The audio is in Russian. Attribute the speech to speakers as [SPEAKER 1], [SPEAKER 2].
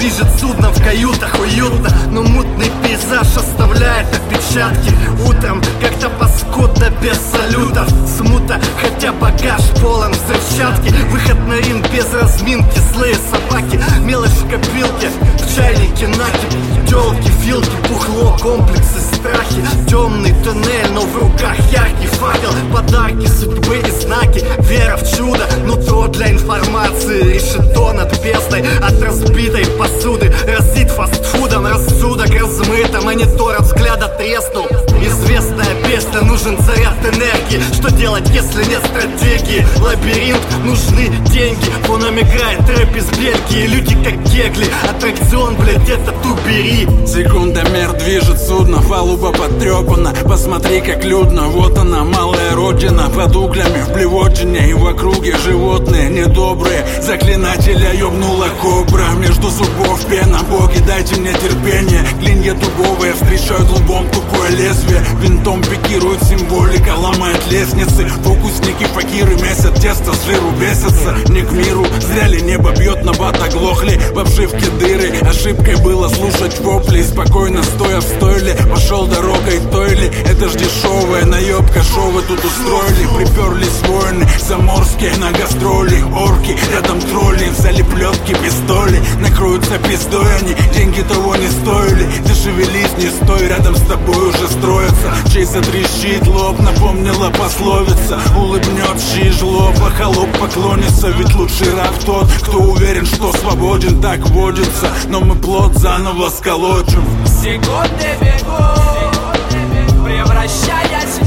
[SPEAKER 1] движет судно в каютах уютно, но мутный пейзаж оставляет отпечатки. Утром как-то паскудно без салютов, смута, хотя багаж полон взрывчатки. Выход на ринг без разминки, злые собаки, мелочь в копилке, в чайнике накипь. Тёлки, филки, бухло, комплексы, страхи. Темный туннель, но в руках яркий факел. Подарки судьбы и знаки, вера в чудо. Нутро для информации, решето над бездной. От разбитой посуды разит фастфудом. Рассудок размыто, монитор от взгляда треснул. Известная песня, нужен заряд энергии. Что делать, если нет стратегии? Лабиринт, нужны деньги. Фоном играет рэп из Бельгии. Люди как кегли, аттракцион, блядь, этот убери.
[SPEAKER 2] Секундомер движет судно, палуба потрепана. Посмотри, как людно, вот она, малая родина. Под углями в блевотине и в округе животные недобрые. Заклинателя ёбнула кобра, между зубов пена. Боги, дайте мне терпение. Клинья дубовые встречают лбом тупое лезвие. Винтом пикирует символика, ломает лестницы. Фокусники, факиры месят тесто, с жиру бесятся. Не к миру, зря ли небо бьет, на бат оглохли. В обшивке дыры, ошибкой было слушать вопли. Спокойно стоя в стойле, пошел дорогой той ли. Это ж дешевая наебка, шоу вы тут устроили. Приперлись воины, заморские на гастроли. Орки, рядом тролли, взяли плетки, пистоли. Накроются пиздой они, деньги того не стоили. Ты шевелись, не стой, рядом с тобой уже строятся. Чей затрещит лоб, напомнила пословица. Улыбнется жлоб, а холоп поклонится. Ведь лучший раб тот, кто уверен, что свободен. Так водится, но мы плод заново сколочим.
[SPEAKER 3] Секунды бегут, превращаясь